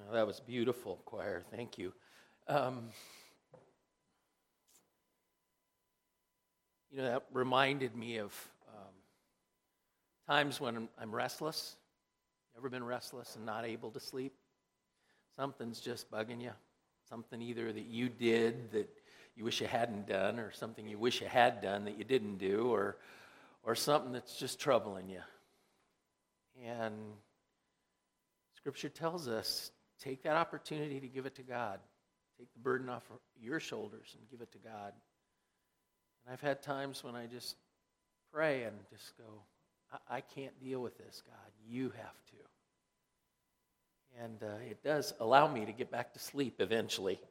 Well, that was beautiful, choir. Thank you. Um, that reminded me of times when I'm restless. Ever been restless and not able to sleep? Something's just bugging you. Something either that you did that you wish you hadn't done, or something you wish you had done that you didn't do, or something that's just troubling you. And Scripture tells us, take that opportunity to give it to God. Take the burden off your shoulders and give it to God. And I've had times when I just pray and just go, I can't deal with this, God. You have to. And it does allow me to get back to sleep eventually.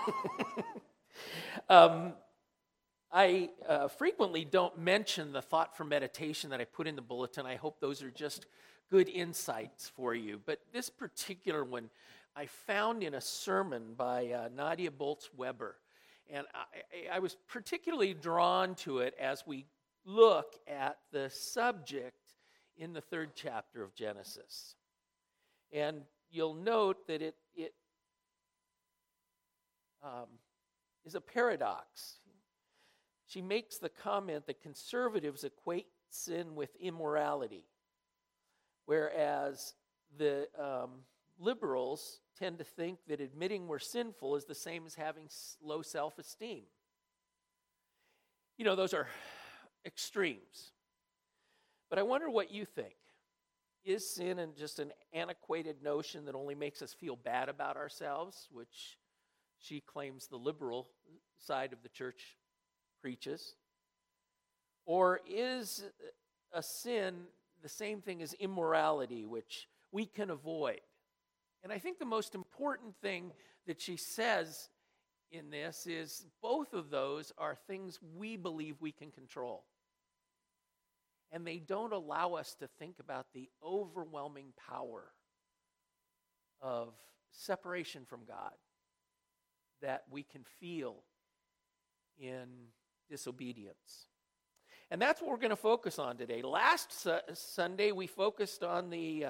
I frequently don't mention the thought for meditation that I put in the bulletin. I hope those are just good insights for you. But this particular one I found in a sermon by Nadia Bolz-Weber. And I was particularly drawn to it as we look at the subject in the 3rd chapter of Genesis. And you'll note that it is a paradox. She makes the comment that conservatives equate sin with immorality, whereas the liberals tend to think that admitting we're sinful is the same as having low self-esteem. Those are extremes. But I wonder what you think. Is sin just an antiquated notion that only makes us feel bad about ourselves, which she claims the liberal side of the church preaches? Or is a sin the same thing as immorality, which we can avoid? And I think the most important thing that she says in this is both of those are things we believe we can control. And they don't allow us to think about the overwhelming power of separation from God that we can feel in disobedience. And that's what we're going to focus on today. Last Sunday, we focused on the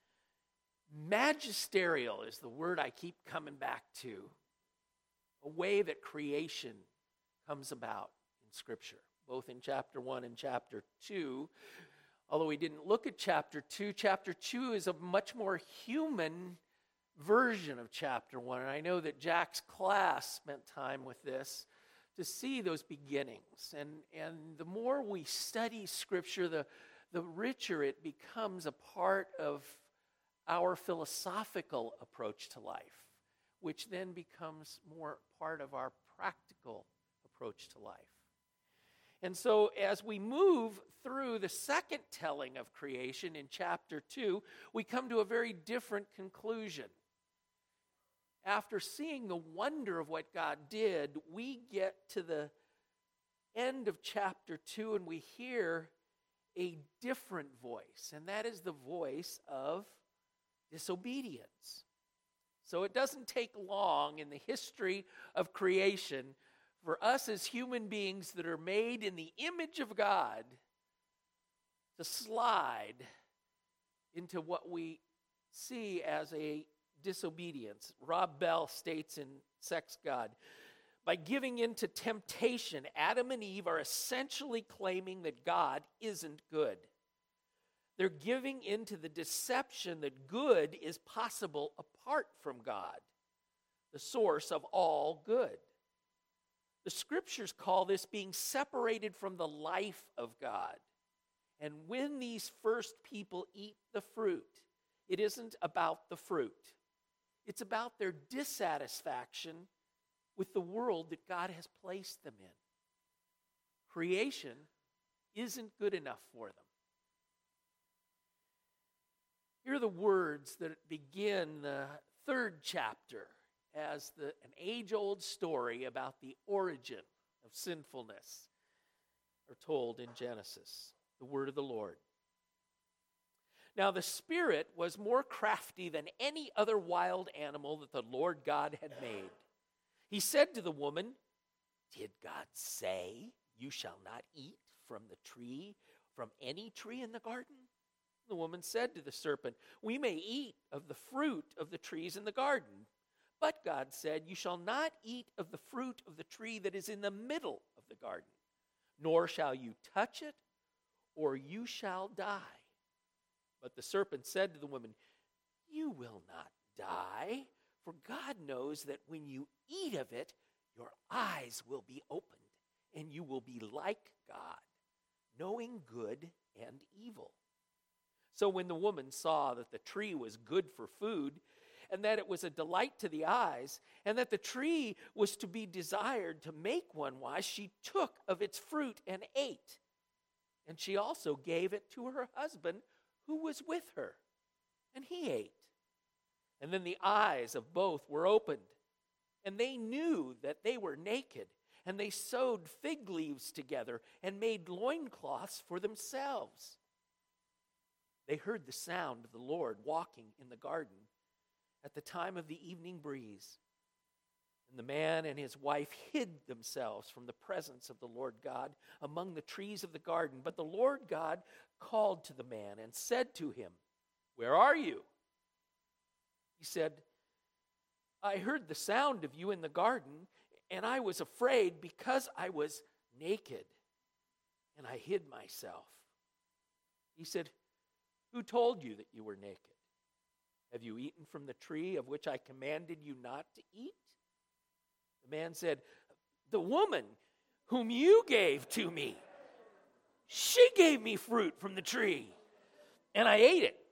magisterial, is the word I keep coming back to, a way that creation comes about in Scripture, both in chapter 1 and chapter 2. Although we didn't look at chapter 2, chapter 2 is a much more human version of chapter 1. And I know that Jack's class spent time with this to see those beginnings. And the more we study Scripture, the richer it becomes a part of our philosophical approach to life, which then becomes more part of our practical approach to life. And so as we move through the second telling of creation in chapter 2, we come to a very different conclusion. After seeing the wonder of what God did, we get to the end of chapter 2 and we hear a different voice, and that is the voice of disobedience. So it doesn't take long in the history of creation for us as human beings that are made in the image of God to slide into what we see as a disobedience. Rob Bell states in Sex God, by giving in to temptation, Adam and Eve are essentially claiming that God isn't good. They're giving into the deception that good is possible apart from God, the source of all good. The Scriptures call this being separated from the life of God. And when these first people eat the fruit, it isn't about the fruit. It's about their dissatisfaction with the world that God has placed them in. Creation isn't good enough for them. Here are the words that begin the 3rd chapter as an age-old story about the origin of sinfulness are told in Genesis, the word of the Lord. Now the Spirit was more crafty than any other wild animal that the Lord God had made. He said to the woman, "Did God say, 'You shall not eat from any tree in the garden?'" The woman said to the serpent, "We may eat of the fruit of the trees in the garden. But God said, 'You shall not eat of the fruit of the tree that is in the middle of the garden, nor shall you touch it, or you shall die.' But the serpent said to the woman, 'You will not die, for God knows that when you eat of it, your eyes will be opened, and you will be like God, knowing good and evil.' So when the woman saw that the tree was good for food, and that it was a delight to the eyes, and that the tree was to be desired to make one wise, she took of its fruit and ate. And she also gave it to her husband who was with her, and he ate. And then the eyes of both were opened, and they knew that they were naked, and they sewed fig leaves together and made loincloths for themselves. They heard the sound of the Lord walking in the garden at the time of the evening breeze. And the man and his wife hid themselves from the presence of the Lord God among the trees of the garden. But the Lord God called to the man and said to him, 'Where are you?' He said, 'I heard the sound of you in the garden, and I was afraid because I was naked, and I hid myself.' He said, 'Who told you that you were naked? Have you eaten from the tree of which I commanded you not to eat?' The man said, 'The woman whom you gave to me, she gave me fruit from the tree, and I ate it.'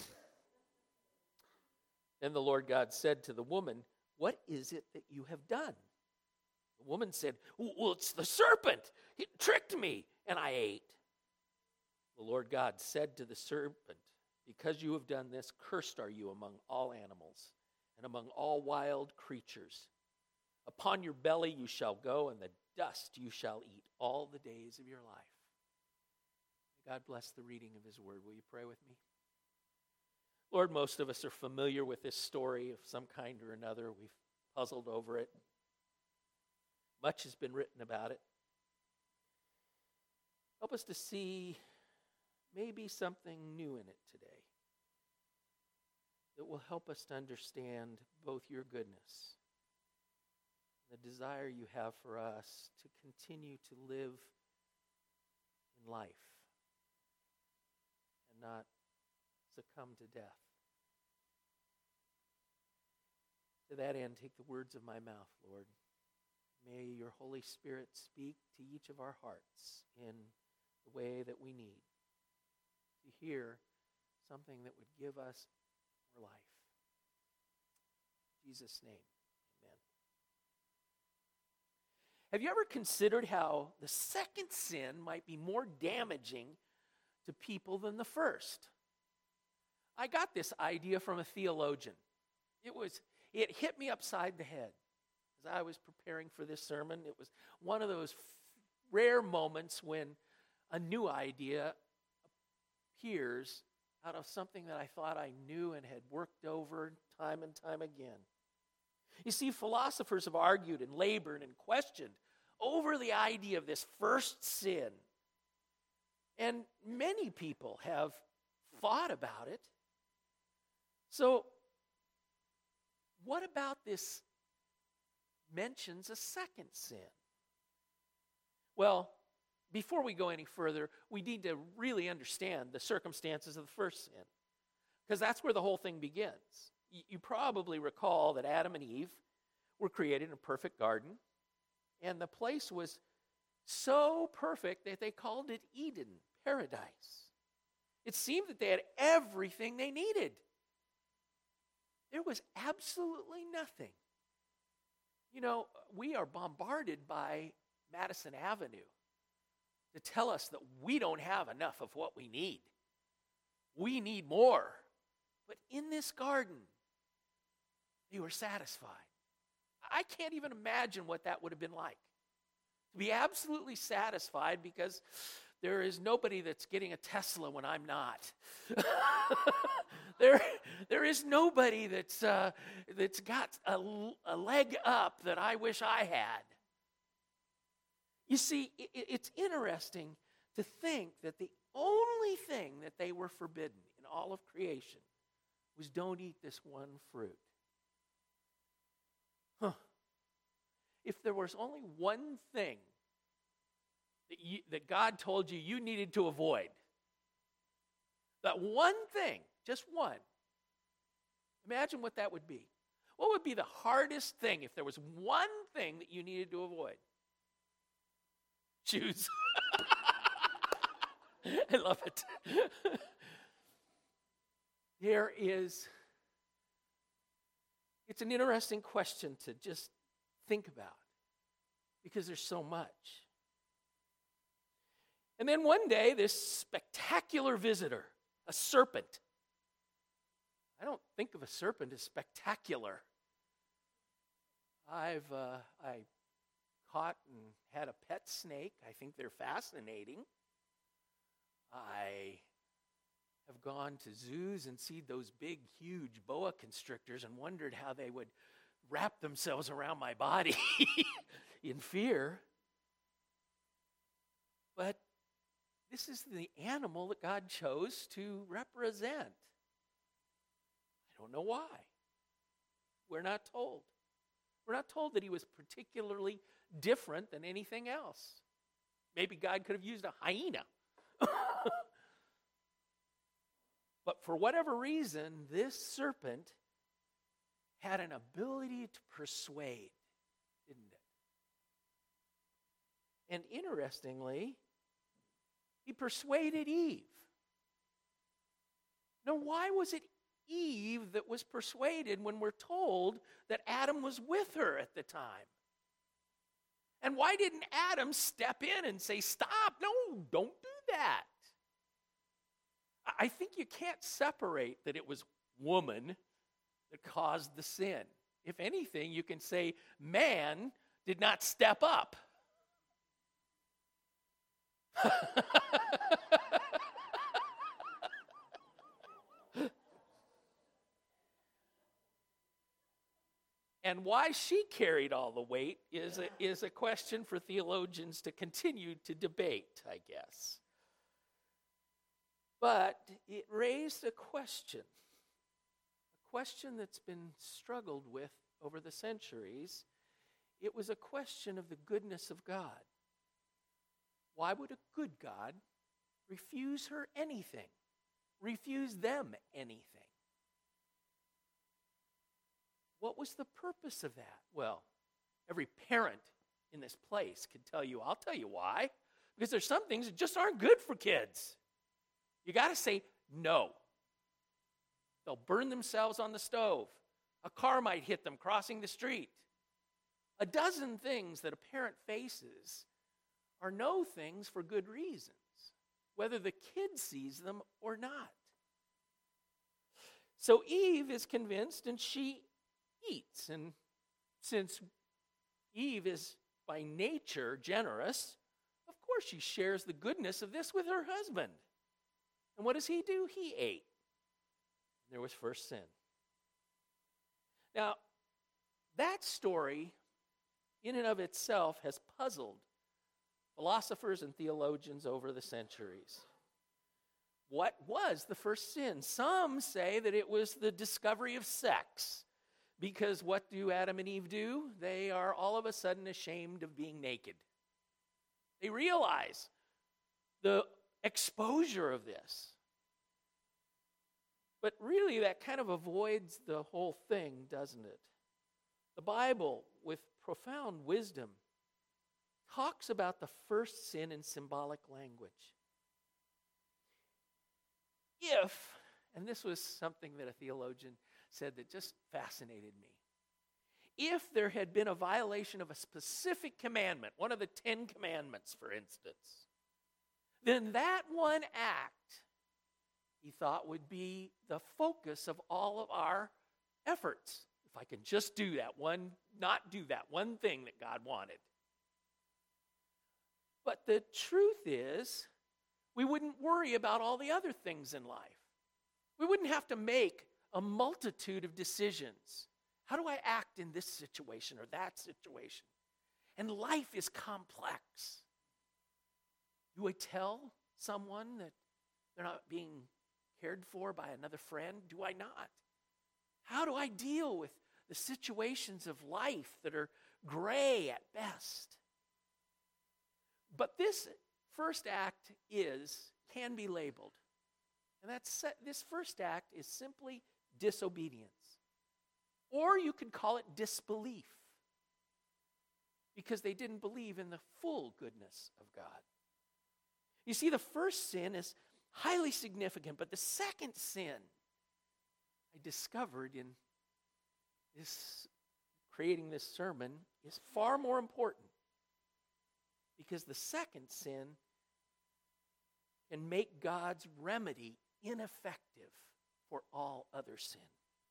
Then the Lord God said to the woman, 'What is it that you have done?' The woman said, 'Well, it's the serpent. He tricked me, and I ate.' The Lord God said to the serpent, 'Because you have done this, cursed are you among all animals and among all wild creatures. Upon your belly you shall go, and the dust you shall eat all the days of your life.'" May God bless the reading of his word. Will you pray with me? Lord, most of us are familiar with this story of some kind or another. We've puzzled over it. Much has been written about it. Help us to see maybe something new in it today that will help us to understand both your goodness, the desire you have for us to continue to live in life and not succumb to death. To that end, take the words of my mouth, Lord. May your Holy Spirit speak to each of our hearts in the way that we need to hear something that would give us more life. In Jesus' name, amen. Have you ever considered how the second sin might be more damaging to people than the first? I got this idea from a theologian. It hit me upside the head as I was preparing for this sermon. It was one of those rare moments when a new idea appears out of something that I thought I knew and had worked over time and time again. You see, philosophers have argued and labored and questioned over the idea of this first sin. And many people have thought about it. So, what about this mentions a second sin? Well, before we go any further, we need to really understand the circumstances of the first sin, because that's where the whole thing begins. You probably recall that Adam and Eve were created in a perfect garden, and the place was so perfect that they called it Eden, paradise. It seemed that they had everything they needed. There was absolutely nothing. You know, we are bombarded by Madison Avenue to tell us that we don't have enough of what we need. We need more. But in this garden, they were satisfied. I can't even imagine what that would have been like. To be absolutely satisfied because there is nobody that's getting a Tesla when I'm not. There is nobody that's got a leg up that I wish I had. You see, it's interesting to think that the only only thing that they were forbidden in all of creation was don't eat this one fruit. If there was only one thing that God told you needed to avoid, that one thing, just one, imagine what that would be. What would be the hardest thing if there was one thing that you needed to avoid? Shoes. I love it. It's an interesting question to just think about because there's so much. And then one day, this spectacular visitor, a serpent. I don't think of a serpent as spectacular. I caught and had a pet snake. I think they're fascinating. I have gone to zoos and seen those big, huge boa constrictors and wondered how they would wrap themselves around my body in fear. But this is the animal that God chose to represent. I don't know why. We're not told. We're not told that he was particularly different than anything else. Maybe God could have used a hyena. But for whatever reason, this serpent had an ability to persuade, didn't it? And interestingly, he persuaded Eve. Now, why was it Eve that was persuaded when we're told that Adam was with her at the time? And why didn't Adam step in and say, stop, no, don't do that? I think you can't separate that it was woman that caused the sin. If anything, you can say man did not step up. And why she carried all the weight is a question for theologians to continue to debate, I guess. But it raised a question that's been struggled with over the centuries. It was a question of the goodness of God. Why would a good God refuse her anything? Refuse them anything? What was the purpose of that? Well, every parent in this place could tell you, I'll tell you why. Because there's some things that just aren't good for kids. You got to say no. They'll burn themselves on the stove. A car might hit them crossing the street. A dozen things that a parent faces are no things for good reasons, whether the kid sees them or not. So Eve is convinced and she eats. And since Eve is by nature generous, of course she shares the goodness of this with her husband. And what does he do? He ate. There was first sin. Now, that story in and of itself has puzzled philosophers and theologians over the centuries. What was the first sin? Some say that it was the discovery of sex. Because what do Adam and Eve do? They are all of a sudden ashamed of being naked. They realize the exposure of this. But really, that kind of avoids the whole thing, doesn't it? The Bible, with profound wisdom, talks about the first sin in symbolic language. If, and this was something that a theologian said that just fascinated me, if there had been a violation of a specific commandment, one of the 10 commandments, for instance, then that one act, he thought, would be the focus of all of our efforts. If I can just do that one, not do that one thing that God wanted. But the truth is, we wouldn't worry about all the other things in life. We wouldn't have to make a multitude of decisions. How do I act in this situation or that situation? And life is complex. Do I tell someone that they're not being cared for by another friend? Do I not? How do I deal with the situations of life that are gray at best? But this first act can be labeled. And this first act is simply disobedience. Or you could call it disbelief, because they didn't believe in the full goodness of God. You see, the first sin is highly significant, but the second sin I discovered in creating this sermon is far more important, because the second sin can make God's remedy ineffective for all other sin.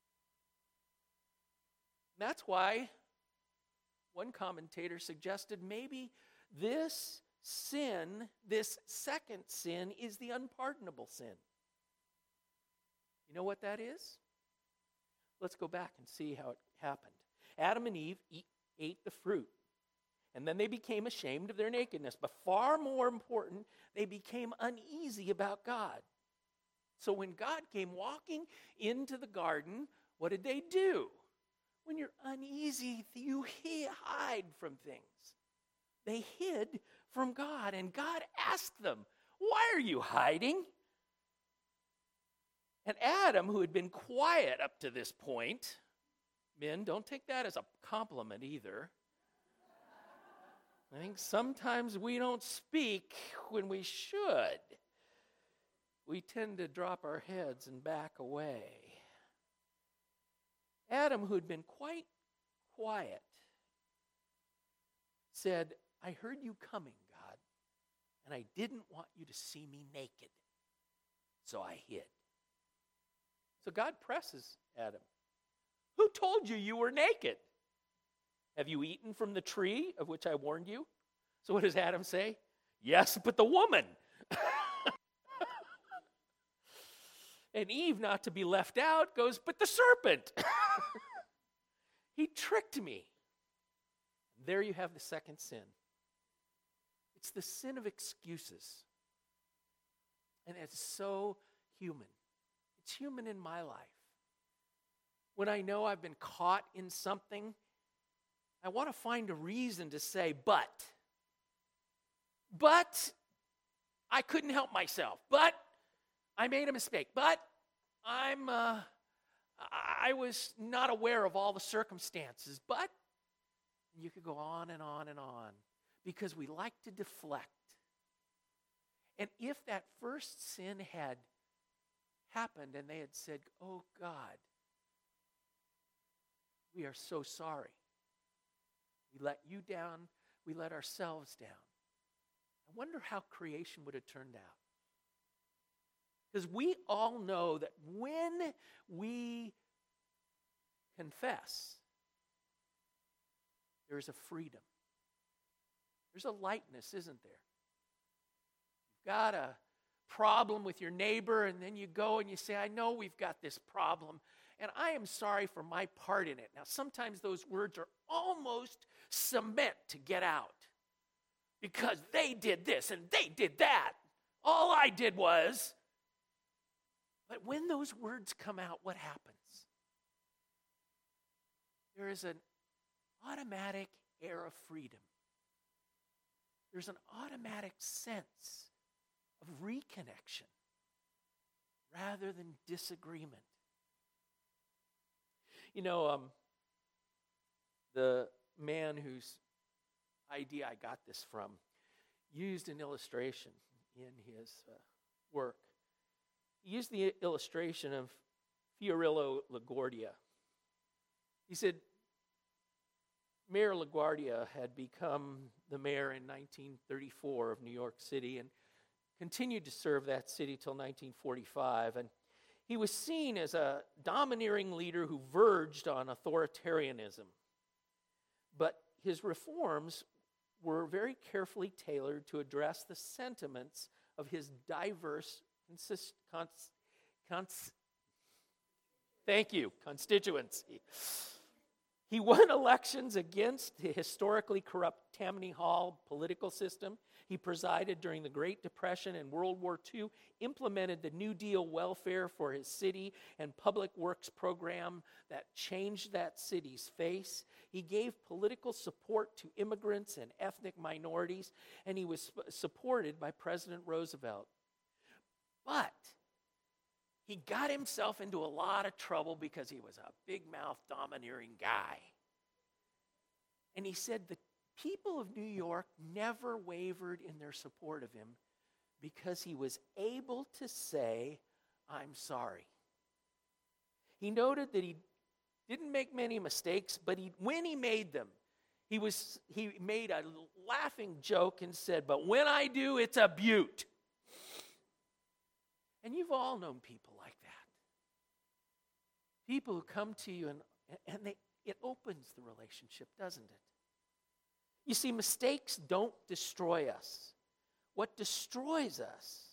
That's why one commentator suggested maybe this sin, this second sin, is the unpardonable sin. You know what that is? Let's go back and see how it happened. Adam and Eve ate the fruit, and then they became ashamed of their nakedness. But far more important, they became uneasy about God. So when God came walking into the garden, what did they do? When you're uneasy, you hide from things. They hid from God, and God asked them, "Why are you hiding?" And Adam, who had been quiet up to this point, men, don't take that as a compliment either. I think sometimes we don't speak when we should. We tend to drop our heads and back away. Adam, who had been quite quiet, said, "I heard you coming, God, and I didn't want you to see me naked, so I hid." So God presses Adam. "Who told you were naked? Have you eaten from the tree of which I warned you?" So what does Adam say? "Yes, but the woman." And Eve, not to be left out, goes, "But the serpent." He tricked me. There you have the second sin. It's the sin of excuses. And it's so human. It's human in my life. When I know I've been caught in something, I want to find a reason to say, but I couldn't help myself. But I made a mistake. But I was not aware of all the circumstances. But you could go on and on and on, because we like to deflect. And if that first sin had happened and they had said, "Oh God, we are so sorry. We let you down. We let ourselves down." I wonder how creation would have turned out. Because we all know that when we confess, there's a freedom. There's a lightness, isn't there? You've got a problem with your neighbor, and then you go and you say, "I know we've got this problem, and I am sorry for my part in it." Now, sometimes those words are almost cement to get out, because they did this and they did that. All I did was. But when those words come out, what happens? There is an automatic air of freedom. There's an automatic sense of reconnection rather than disagreement. You know, the man whose idea I got this from used an illustration in his work. He used the illustration of Fiorillo LaGuardia. He said Mayor LaGuardia had become the mayor in 1934 of New York City and continued to serve that city till 1945. And he was seen as a domineering leader who verged on authoritarianism. But his reforms were very carefully tailored to address the sentiments of his diverse constituency. He won elections against the historically corrupt Tammany Hall political system. He presided during the Great Depression and World War II, implemented the New Deal welfare for his city and public works program that changed that city's face. He gave political support to immigrants and ethnic minorities, and he was supported by President Roosevelt. But he got himself into a lot of trouble because he was a big-mouth, domineering guy. And he said the people of New York never wavered in their support of him because he was able to say, "I'm sorry." He noted that he didn't make many mistakes, but when he made them, he made a laughing joke and said, "But when I do, it's a beaut." And you've all known people like that. People who come to you and it opens the relationship, doesn't it? You see, mistakes don't destroy us. What destroys us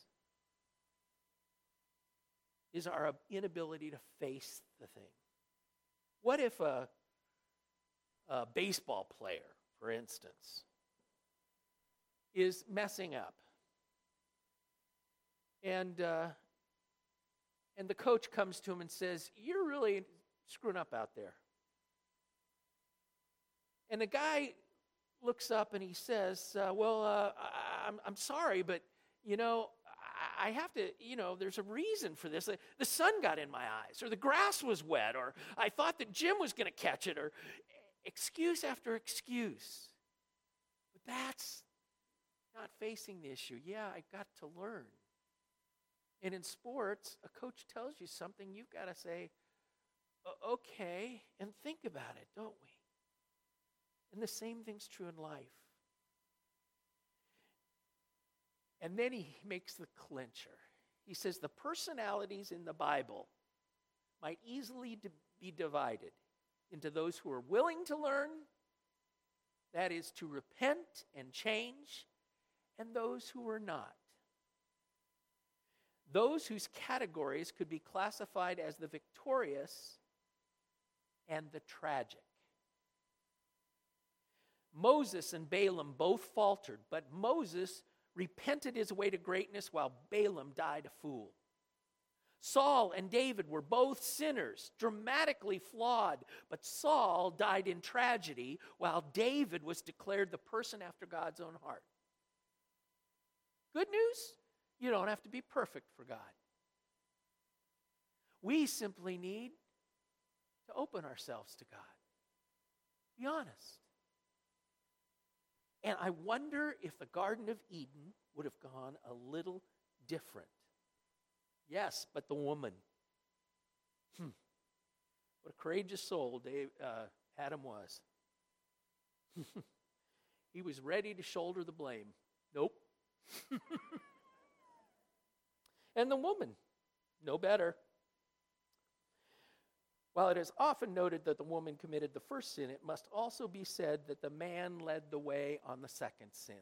is our inability to face the thing. What if a baseball player, for instance, is messing up? And the coach comes to him and says, "You're really screwing up out there." And the guy looks up and he says, I'm sorry, but, I have to, there's a reason for this. The sun got in my eyes, or the grass was wet, or I thought that Jim was going to catch it, or excuse after excuse. But that's not facing the issue. Yeah, I got to learn. And in sports, a coach tells you something, you've got to say, okay, and think about it, don't we? And the same thing's true in life. And then he makes the clincher. He says the personalities in the Bible might easily be divided into those who are willing to learn, that is, to repent and change, and those who are not. Those whose categories could be classified as the victorious and the tragic. Moses and Balaam both faltered, but Moses repented his way to greatness while Balaam died a fool. Saul and David were both sinners, dramatically flawed, but Saul died in tragedy while David was declared the person after God's own heart. Good news? You don't have to be perfect for God. We simply need to open ourselves to God. Be honest. And I wonder if the Garden of Eden would have gone a little different. Yes, but the woman. What a courageous soul Adam was. He was ready to shoulder the blame. Nope. And the woman, no better. While it is often noted that the woman committed the first sin, it must also be said that the man led the way on the second sin.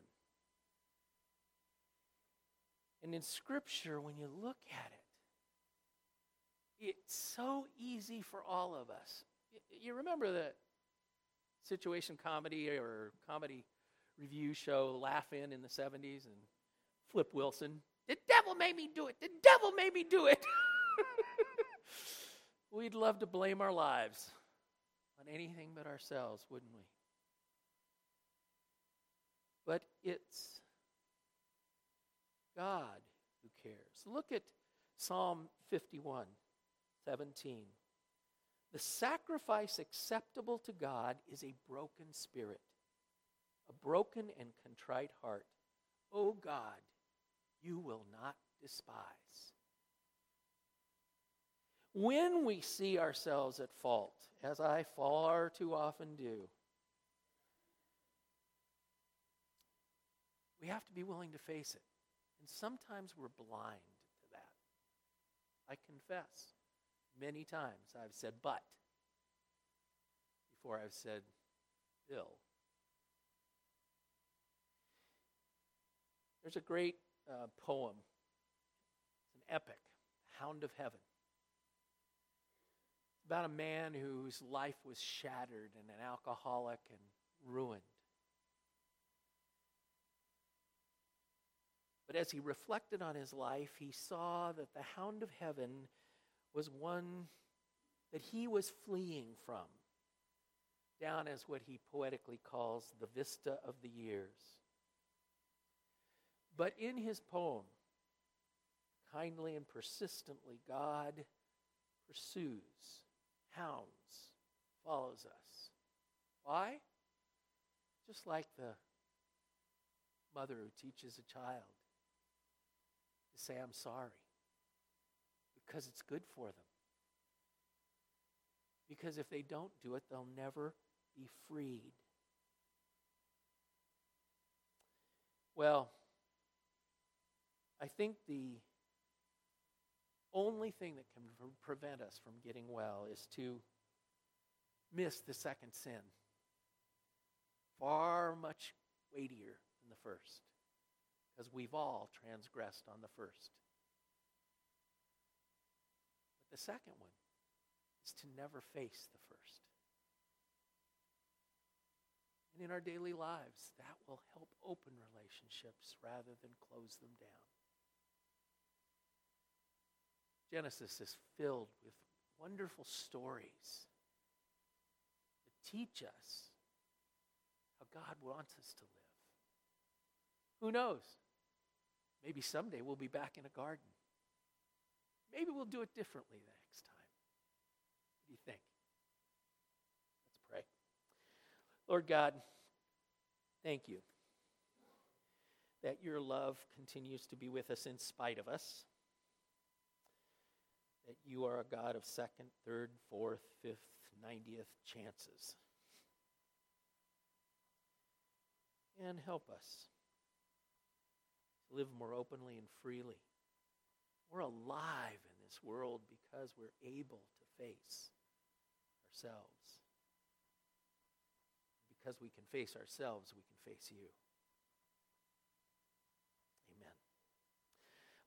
And in Scripture, when you look at it, it's so easy for all of us. You remember the situation comedy or comedy review show Laugh In the 70s, and Flip Wilson, "The devil made me do it. The devil made me do it." We'd love to blame our lives on anything but ourselves, wouldn't we? But it's God who cares. Look at Psalm 51:17. The sacrifice acceptable to God is a broken spirit, a broken and contrite heart. O God, you will not despise. When we see ourselves at fault, as I far too often do, we have to be willing to face it. And sometimes we're blind to that. I confess, many times I've said "but" before I've said "ill." There's a great poem, it's an epic, Hound of Heaven. about a man whose life was shattered and an alcoholic and ruined. But as he reflected on his life, he saw that the hound of heaven was one that he was fleeing from, down as what he poetically calls the vista of the years. But in his poem, kindly and persistently, God pursues, hounds, follows us. Why? Just like the mother who teaches a child to say, I'm sorry. Because it's good for them. Because if they don't do it, they'll never be freed. Well, I think the only thing that can prevent us from getting well is to miss the second sin. Far much weightier than the first, because we've all transgressed on the first. But the second one is to never face the first. And in our daily lives, that will help open relationships rather than close them down. Genesis is filled with wonderful stories that teach us how God wants us to live. Who knows? Maybe someday we'll be back in a garden. Maybe we'll do it differently the next time. What do you think? Let's pray. Lord God, thank you that your love continues to be with us in spite of us. That you are a God of second, third, fourth, fifth, 90th chances. And help us to live more openly and freely. We're alive in this world because we're able to face ourselves. Because we can face ourselves, we can face you.